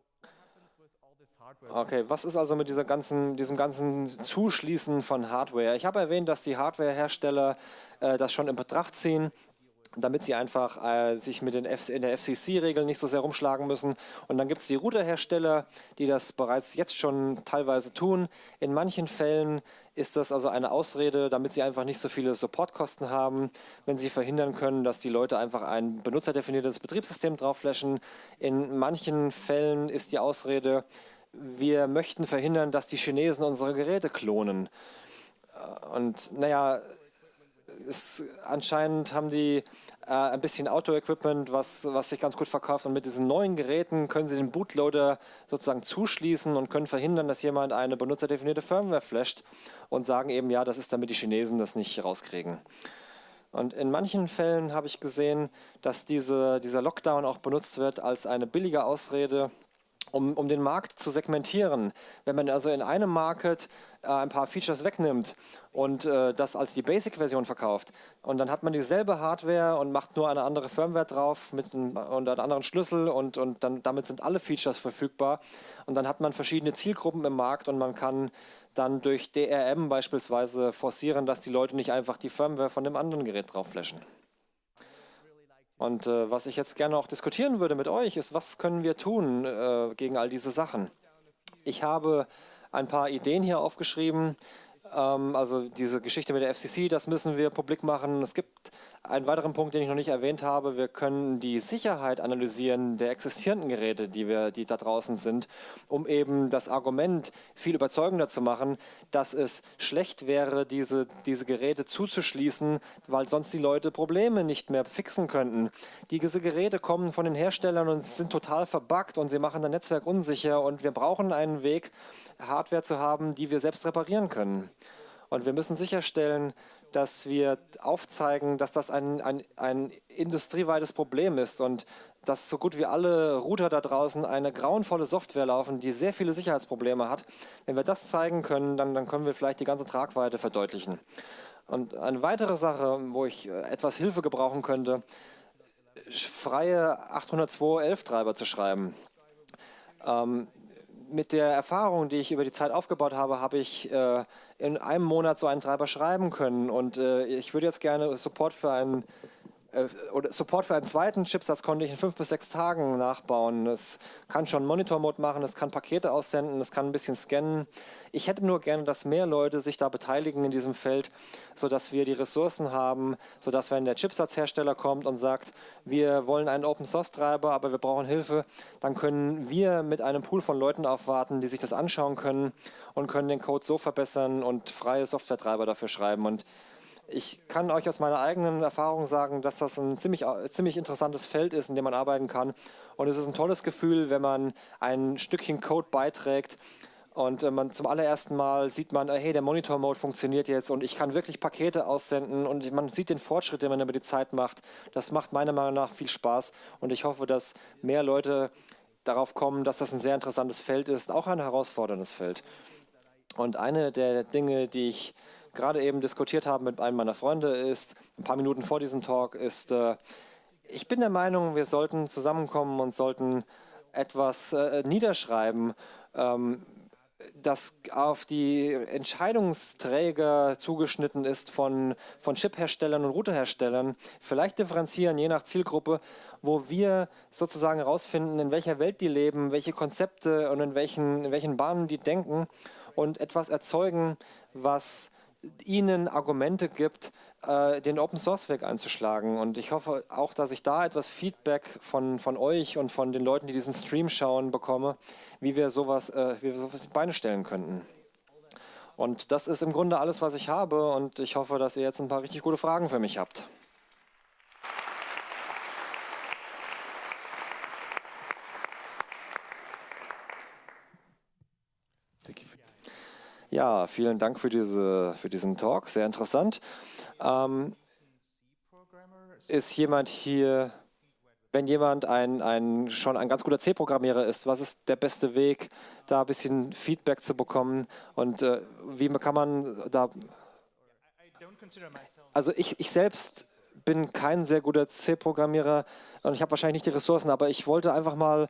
Okay, was ist also mit diesem ganzen Zuschließen von Hardware? Ich habe erwähnt, dass die Hardwarehersteller das schon in Betracht ziehen, damit sie einfach sich in der FCC-Regeln nicht so sehr rumschlagen müssen. Und dann gibt es die Routerhersteller, die das bereits jetzt schon teilweise tun. In manchen Fällen ist das also eine Ausrede, damit sie einfach nicht so viele Supportkosten haben, wenn sie verhindern können, dass die Leute einfach ein benutzerdefiniertes Betriebssystem draufflashen. In manchen Fällen ist die Ausrede, wir möchten verhindern, dass die Chinesen unsere Geräte klonen. Und naja, anscheinend haben die ein bisschen Outdoor-Equipment, was sich ganz gut verkauft. Und mit diesen neuen Geräten können sie den Bootloader sozusagen zuschließen und können verhindern, dass jemand eine benutzerdefinierte Firmware flasht und sagen eben, ja, das ist, damit die Chinesen das nicht rauskriegen. Und in manchen Fällen habe ich gesehen, dass dieser Lockdown auch benutzt wird als eine billige Ausrede, um den Markt zu segmentieren. Wenn man also in einem Market ein paar Features wegnimmt und das als die Basic-Version verkauft und dann hat man dieselbe Hardware und macht nur eine andere Firmware drauf und einen anderen Schlüssel und dann, damit sind alle Features verfügbar und dann hat man verschiedene Zielgruppen im Markt und man kann dann durch DRM beispielsweise forcieren, dass die Leute nicht einfach die Firmware von dem anderen Gerät drauf flashen. Und was ich jetzt gerne auch diskutieren würde mit euch, ist, was können wir tun gegen all diese Sachen? Ich habe ein paar Ideen hier aufgeschrieben. Also diese Geschichte mit der FCC, das müssen wir publik machen. Es gibt einen weiteren Punkt, den ich noch nicht erwähnt habe, wir können die Sicherheit analysieren der existierenden Geräte, die da draußen sind, um eben das Argument viel überzeugender zu machen, dass es schlecht wäre, diese Geräte zuzuschließen, weil sonst die Leute Probleme nicht mehr fixen könnten. Diese Geräte kommen von den Herstellern und sind total verbuggt und sie machen das Netzwerk unsicher und wir brauchen einen Weg, Hardware zu haben, die wir selbst reparieren können. Und wir müssen sicherstellen, dass wir aufzeigen, dass das ein industrieweites Problem ist und dass so gut wie alle Router da draußen eine grauenvolle Software laufen, die sehr viele Sicherheitsprobleme hat. Wenn wir das zeigen können, dann können wir vielleicht die ganze Tragweite verdeutlichen. Und eine weitere Sache, wo ich etwas Hilfe gebrauchen könnte, freie 802.11 Treiber zu schreiben. Mit der Erfahrung, die ich über die Zeit aufgebaut habe, habe ich in einem Monat so einen Treiber schreiben können. Und ich würde jetzt gerne Support für einen zweiten Chipsatz konnte ich in 5 bis 6 Tagen nachbauen. Es kann schon Monitor-Mode machen, es kann Pakete aussenden, es kann ein bisschen scannen. Ich hätte nur gerne, dass mehr Leute sich da beteiligen in diesem Feld, sodass wir die Ressourcen haben, sodass, wenn der Chipsatzhersteller kommt und sagt, wir wollen einen Open-Source-Treiber, aber wir brauchen Hilfe, dann können wir mit einem Pool von Leuten aufwarten, die sich das anschauen können und können den Code so verbessern und freie Software-Treiber dafür schreiben. Und ich kann euch aus meiner eigenen Erfahrung sagen, dass das ein ziemlich interessantes Feld ist, in dem man arbeiten kann. Und es ist ein tolles Gefühl, wenn man ein Stückchen Code beiträgt und man zum allerersten Mal sieht man, hey, der Monitor-Mode funktioniert jetzt und ich kann wirklich Pakete aussenden und man sieht den Fortschritt, den man über die Zeit macht. Das macht meiner Meinung nach viel Spaß und ich hoffe, dass mehr Leute darauf kommen, dass das ein sehr interessantes Feld ist, auch ein herausforderndes Feld. Und eine der Dinge, die ich gerade eben diskutiert habe mit einem meiner Freunde, ist, ein paar Minuten vor diesem Talk, ist, ich bin der Meinung, wir sollten zusammenkommen und sollten etwas niederschreiben, das auf die Entscheidungsträger zugeschnitten ist von Chip-Herstellern und Routerherstellern, vielleicht differenzieren, je nach Zielgruppe, wo wir sozusagen herausfinden, in welcher Welt die leben, welche Konzepte und in welchen Bahnen die denken und etwas erzeugen, was ihnen Argumente gibt, den Open-Source-Weg einzuschlagen. Und ich hoffe auch, dass ich da etwas Feedback von euch und von den Leuten, die diesen Stream schauen, bekomme, wie wir sowas auf die Beine stellen könnten. Und das ist im Grunde alles, was ich habe. Und ich hoffe, dass ihr jetzt ein paar richtig gute Fragen für mich habt. Ja, vielen Dank für diesen Talk, sehr interessant. Ist jemand hier, wenn jemand schon ein ganz guter C-Programmierer ist, was ist der beste Weg, da ein bisschen Feedback zu bekommen und wie kann man da... Also ich selbst bin kein sehr guter C-Programmierer und ich habe wahrscheinlich nicht die Ressourcen, aber ich wollte einfach mal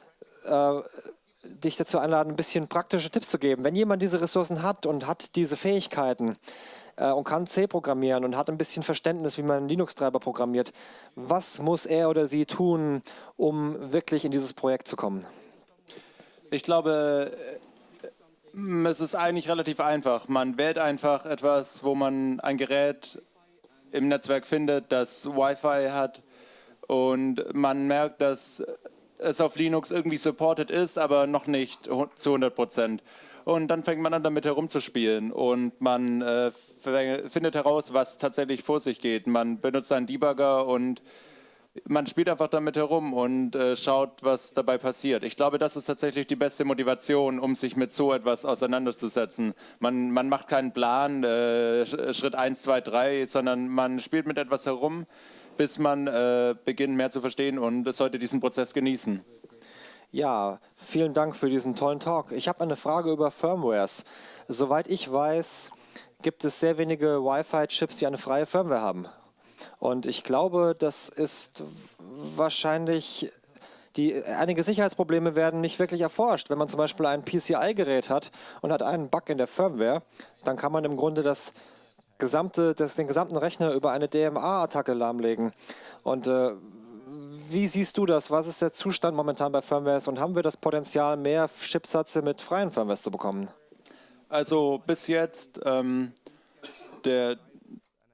dich dazu einladen, ein bisschen praktische Tipps zu geben. Wenn jemand diese Ressourcen hat und hat diese Fähigkeiten und kann C programmieren und hat ein bisschen Verständnis, wie man Linux-Treiber programmiert, was muss er oder sie tun, um wirklich in dieses Projekt zu kommen? Ich glaube, es ist eigentlich relativ einfach. Man wählt einfach etwas, wo man ein Gerät im Netzwerk findet, das Wi-Fi hat und man merkt, dass es auf Linux irgendwie supported ist, aber noch nicht zu 100%. Und dann fängt man an, damit herumzuspielen und man findet heraus, was tatsächlich vor sich geht. Man benutzt einen Debugger und man spielt einfach damit herum und schaut, was dabei passiert. Ich glaube, das ist tatsächlich die beste Motivation, um sich mit so etwas auseinanderzusetzen. Man macht keinen Plan, Schritt 1, 2, 3, sondern man spielt mit etwas herum, bis man beginnt, mehr zu verstehen und sollte diesen Prozess genießen. Ja, vielen Dank für diesen tollen Talk. Ich habe eine Frage über Firmwares. Soweit ich weiß, gibt es sehr wenige Wi-Fi-Chips, die eine freie Firmware haben. Und ich glaube, das ist wahrscheinlich, einige Sicherheitsprobleme werden nicht wirklich erforscht. Wenn man zum Beispiel ein PCI-Gerät hat und hat einen Bug in der Firmware, dann kann man im Grunde den gesamten Rechner über eine DMA-Attacke lahmlegen. Und wie siehst du das? Was ist der Zustand momentan bei Firmwares und haben wir das Potenzial, mehr Chipsätze mit freien Firmwares zu bekommen? Also bis jetzt,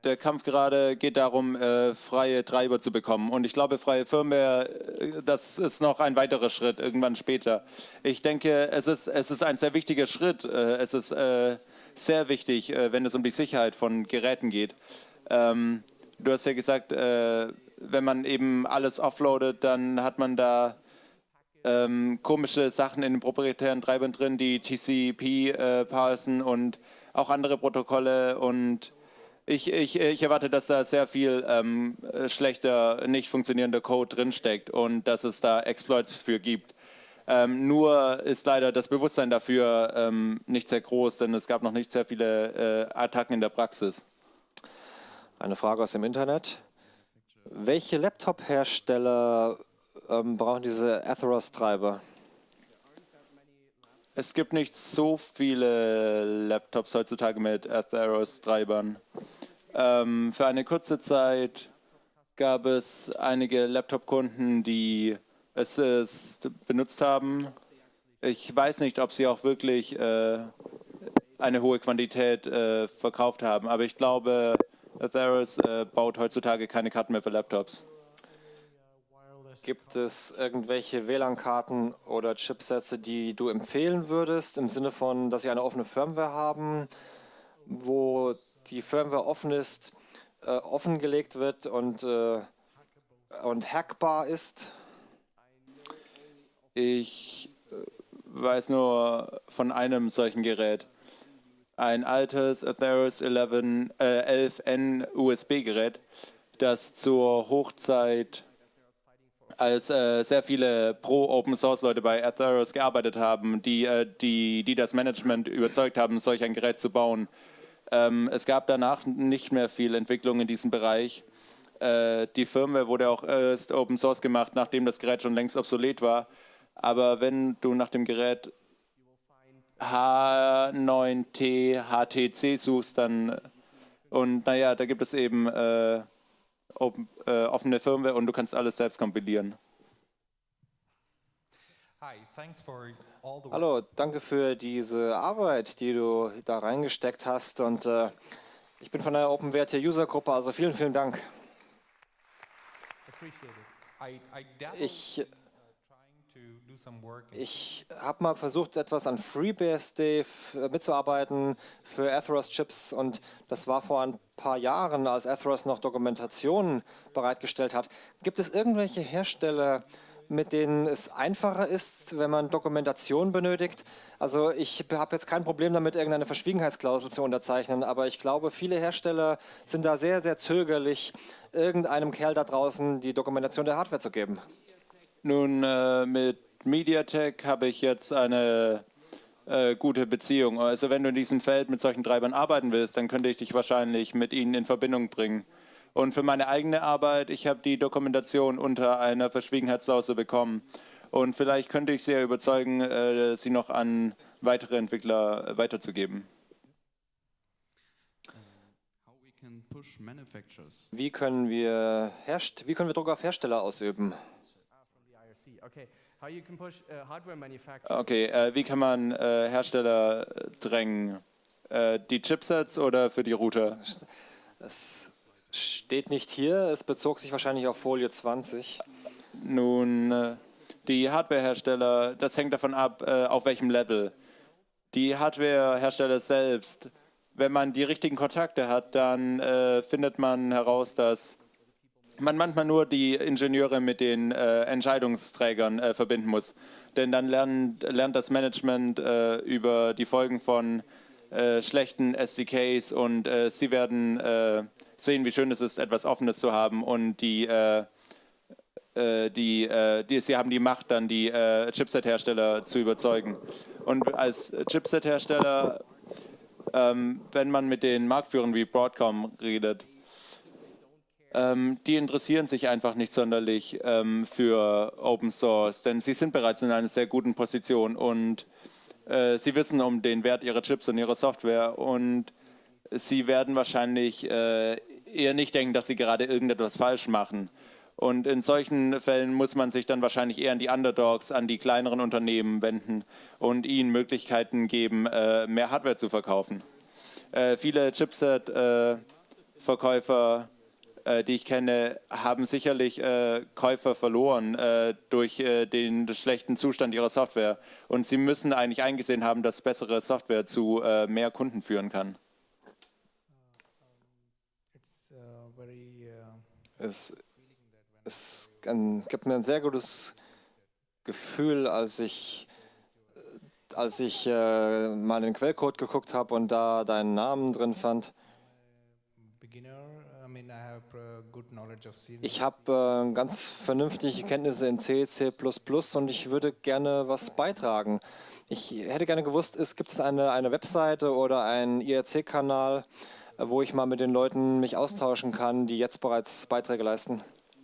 der Kampf gerade geht darum, freie Treiber zu bekommen. Und ich glaube, freie Firmware, das ist noch ein weiterer Schritt, irgendwann später. Ich denke, es ist ein sehr wichtiger Schritt. Es ist sehr wichtig, wenn es um die Sicherheit von Geräten geht. Du hast ja gesagt, wenn man eben alles offloadet, dann hat man da komische Sachen in den proprietären Treibern drin, die TCP parsen und auch andere Protokolle. Und ich erwarte, dass da sehr viel schlechter, nicht funktionierender Code drinsteckt und dass es da Exploits für gibt. Nur ist leider das Bewusstsein dafür nicht sehr groß, denn es gab noch nicht sehr viele Attacken in der Praxis. Eine Frage aus dem Internet. Welche Laptop-Hersteller brauchen diese Atheros-Treiber? Es gibt nicht so viele Laptops heutzutage mit Atheros-Treibern. Für eine kurze Zeit gab es einige Laptop-Kunden, die es benutzt haben. Ich weiß nicht, ob sie auch wirklich eine hohe Quantität verkauft haben, aber ich glaube, Atheros baut heutzutage keine Karten mehr für Laptops. Gibt es irgendwelche WLAN-Karten oder Chipsätze, die du empfehlen würdest, im Sinne von, dass sie eine offene Firmware haben, wo die Firmware offen ist, offengelegt wird und hackbar ist? Ich weiß nur von einem solchen Gerät. Ein altes Atheros 11N USB-Gerät, das zur Hochzeit, als sehr viele Pro-Open-Source-Leute bei Atheros gearbeitet haben, die das Management überzeugt haben, solch ein Gerät zu bauen. Es gab danach nicht mehr viel Entwicklung in diesem Bereich. Die Firmware wurde auch erst Open-Source gemacht, nachdem das Gerät schon längst obsolet war. Aber wenn du nach dem Gerät H9T HTC suchst, dann und naja, da gibt es eben offene Firmware und du kannst alles selbst kompilieren. Hallo, danke für diese Arbeit, die du da reingesteckt hast. Und ich bin von der OpenWrt User Gruppe, also vielen, vielen Dank. Ich habe mal versucht, etwas an FreeBSD mitzuarbeiten für Atheros Chips, und das war vor ein paar Jahren, als Atheros noch Dokumentation bereitgestellt hat. Gibt es irgendwelche Hersteller, mit denen es einfacher ist, wenn man Dokumentation benötigt? Also ich habe jetzt kein Problem damit, irgendeine Verschwiegenheitsklausel zu unterzeichnen, aber ich glaube, viele Hersteller sind da sehr, sehr zögerlich, irgendeinem Kerl da draußen die Dokumentation der Hardware zu geben. Nun, mit MediaTek habe ich jetzt eine gute Beziehung. Also wenn du in diesem Feld mit solchen Treibern arbeiten willst, dann könnte ich dich wahrscheinlich mit ihnen in Verbindung bringen. Und für meine eigene Arbeit, ich habe die Dokumentation unter einer Verschwiegenheitsklausel bekommen. Und vielleicht könnte ich sie ja überzeugen, sie noch an weitere Entwickler weiterzugeben. Wie können wir Druck auf Hersteller ausüben? Okay, wie kann man Hersteller drängen? Die Chipsets oder für die Router? Das steht nicht hier, es bezog sich wahrscheinlich auf Folie 20. Nun, die Hardwarehersteller, das hängt davon ab, auf welchem Level. Die Hardwarehersteller selbst, wenn man die richtigen Kontakte hat, dann findet man heraus, dass man manchmal nur die Ingenieure mit den Entscheidungsträgern verbinden muss. Denn dann lernt das Management über die Folgen von schlechten SDKs, und sie werden sehen, wie schön es ist, etwas Offenes zu haben, und sie haben die Macht, dann die Chipset-Hersteller zu überzeugen. Und als Chipset-Hersteller, wenn man mit den Marktführern wie Broadcom redet, die interessieren sich einfach nicht sonderlich für Open Source, denn sie sind bereits in einer sehr guten Position und sie wissen um den Wert ihrer Chips und ihrer Software, und sie werden wahrscheinlich eher nicht denken, dass sie gerade irgendetwas falsch machen. Und in solchen Fällen muss man sich dann wahrscheinlich eher an die Underdogs, an die kleineren Unternehmen wenden und ihnen Möglichkeiten geben, mehr Hardware zu verkaufen. Viele Chipset Verkäufer, die ich kenne, haben sicherlich Käufer verloren durch den schlechten Zustand ihrer Software. Und sie müssen eigentlich eingesehen haben, dass bessere Software zu mehr Kunden führen kann. Es gibt mir ein sehr gutes Gefühl, als ich mal in den Quellcode geguckt habe und da deinen Namen drin fand. Ich habe ganz vernünftige Kenntnisse in C, C++ und ich würde gerne was beitragen. Ich hätte gerne gewusst, gibt es eine Webseite oder einen IRC-Kanal, wo ich mal mit den Leuten mich austauschen kann, die jetzt bereits Beiträge leisten?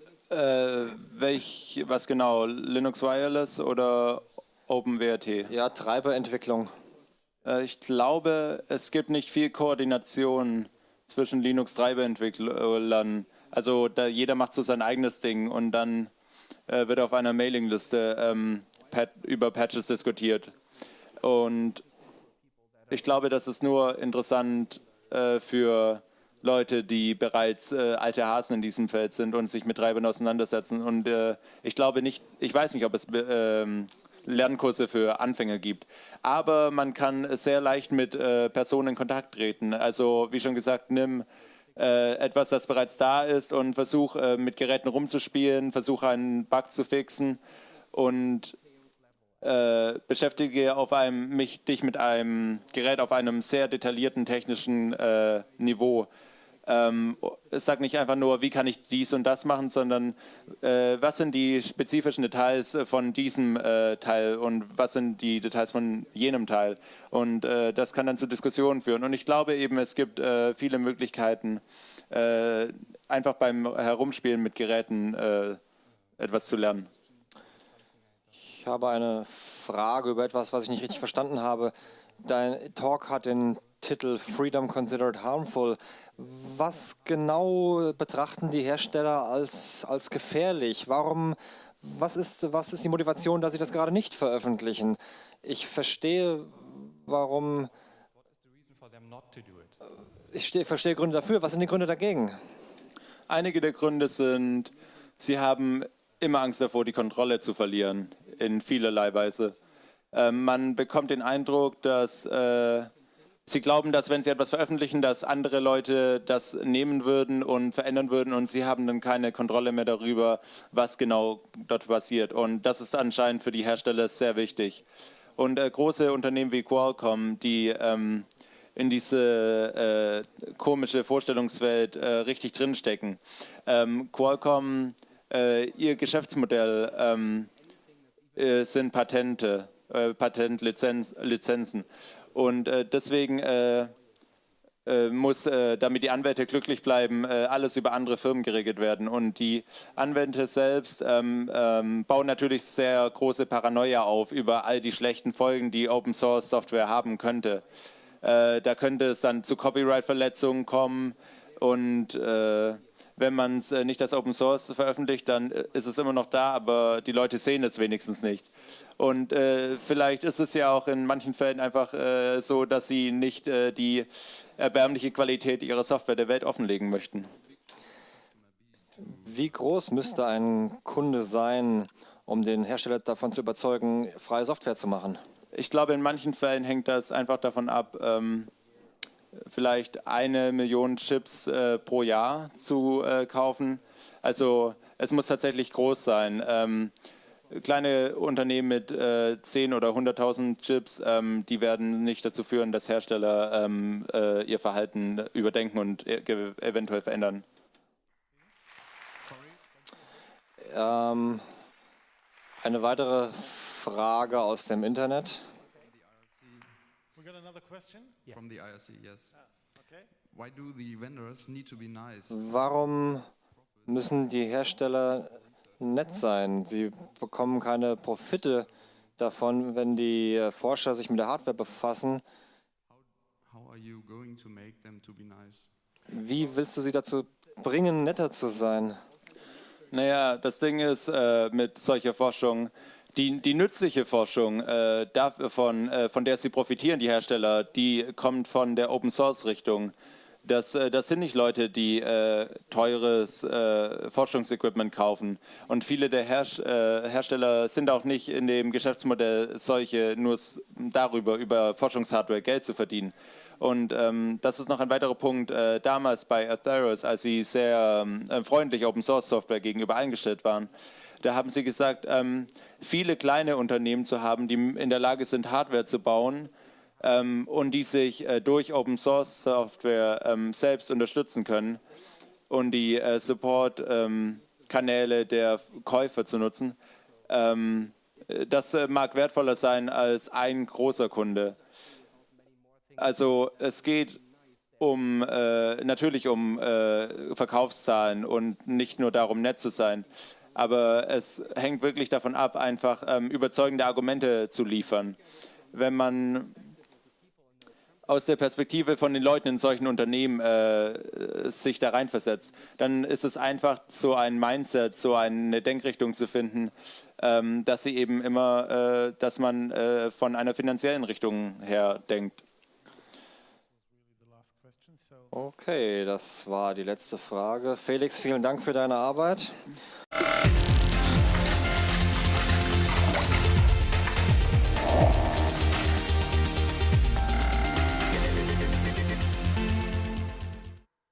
Was genau? Linux Wireless oder OpenWRT? Ja, Treiberentwicklung. Ich glaube, es gibt nicht viel Koordination zwischen Linux-Treiberentwicklern. Also jeder macht so sein eigenes Ding und dann wird auf einer Mailingliste über Patches diskutiert. Und ich glaube, das ist nur interessant für Leute, die bereits alte Hasen in diesem Feld sind und sich mit Treibern auseinandersetzen. Und ich weiß nicht, ob es Lernkurse für Anfänger gibt. Aber man kann sehr leicht mit Personen in Kontakt treten. Also wie schon gesagt, nimm etwas, das bereits da ist und versuch mit Geräten rumzuspielen, versuch einen Bug zu fixen und beschäftige dich mit einem Gerät auf einem sehr detaillierten technischen Niveau. Sag nicht einfach nur, wie kann ich dies und das machen, sondern was sind die spezifischen Details von diesem Teil und was sind die Details von jenem Teil. Und das kann dann zu Diskussionen führen. Und ich glaube eben, es gibt viele Möglichkeiten, einfach beim Herumspielen mit Geräten etwas zu lernen. Ich habe eine Frage über etwas, was ich nicht richtig verstanden habe. Dein Talk hat den Titel Freedom Considered Harmful. Was genau betrachten die Hersteller als gefährlich? Was ist die Motivation, dass sie das gerade nicht veröffentlichen? Ich verstehe, warum. Verstehe Gründe dafür. Was sind die Gründe dagegen? Einige der Gründe sind, sie haben immer Angst davor, die Kontrolle zu verlieren, in vielerlei Weise. Man bekommt den Eindruck, dass sie glauben, dass wenn sie etwas veröffentlichen, dass andere Leute das nehmen würden und verändern würden und sie haben dann keine Kontrolle mehr darüber, was genau dort passiert. Und das ist anscheinend für die Hersteller sehr wichtig. Und große Unternehmen wie Qualcomm, die in diese komische Vorstellungswelt richtig drinstecken. Qualcomm, ihr Geschäftsmodell sind Patentlizenzen. Und deswegen muss, damit die Anwälte glücklich bleiben, alles über andere Firmen geregelt werden. Und die Anwälte selbst bauen natürlich sehr große Paranoia auf über all die schlechten Folgen, die Open-Source-Software haben könnte. Da könnte es dann zu Copyright-Verletzungen kommen und wenn man es nicht als Open Source veröffentlicht, dann ist es immer noch da, aber die Leute sehen es wenigstens nicht. Und vielleicht ist es ja auch in manchen Fällen einfach so, dass sie nicht die erbärmliche Qualität ihrer Software der Welt offenlegen möchten. Wie groß müsste ein Kunde sein, um den Hersteller davon zu überzeugen, freie Software zu machen? Ich glaube, in manchen Fällen hängt das einfach davon ab, vielleicht 1 Million Chips pro Jahr zu kaufen. Also es muss tatsächlich groß sein. Kleine Unternehmen mit 10 oder 100.000 Chips, die werden nicht dazu führen, dass Hersteller ihr Verhalten überdenken und eventuell verändern. Eine weitere Frage aus dem Internet. We got another question? From the IRC, yes. Okay. Why do the vendors need to be nice? Warum müssen die Hersteller nett sein? Sie bekommen keine Profite davon, wenn die Forscher sich mit der Hardware befassen. How are you going to make them to be nice? Wie willst du sie dazu bringen, netter zu sein? Naja, das Ding ist mit solcher Forschung, die nützliche Forschung, von der sie profitieren, die Hersteller, die kommt von der Open-Source-Richtung. Das sind nicht Leute, die teures Forschungsequipment kaufen. Und viele der Hersteller sind auch nicht in dem Geschäftsmodell, solche nur darüber, über Forschungshardware Geld zu verdienen. Und das ist noch ein weiterer Punkt. Damals bei Atheros, als sie sehr freundlich Open-Source-Software gegenüber eingestellt waren, da haben sie gesagt, viele kleine Unternehmen zu haben, die in der Lage sind, Hardware zu bauen, und die sich durch Open Source Software selbst unterstützen können und die Support-Kanäle der Käufer zu nutzen, das mag wertvoller sein als ein großer Kunde. Also es geht natürlich um Verkaufszahlen und nicht nur darum, nett zu sein. Aber es hängt wirklich davon ab, einfach überzeugende Argumente zu liefern. Wenn man aus der Perspektive von den Leuten in solchen Unternehmen sich da reinversetzt, dann ist es einfach so ein Mindset, so eine Denkrichtung zu finden, dass sie eben immer, dass man von einer finanziellen Richtung her denkt. Okay, das war die letzte Frage. Felix, vielen Dank für deine Arbeit.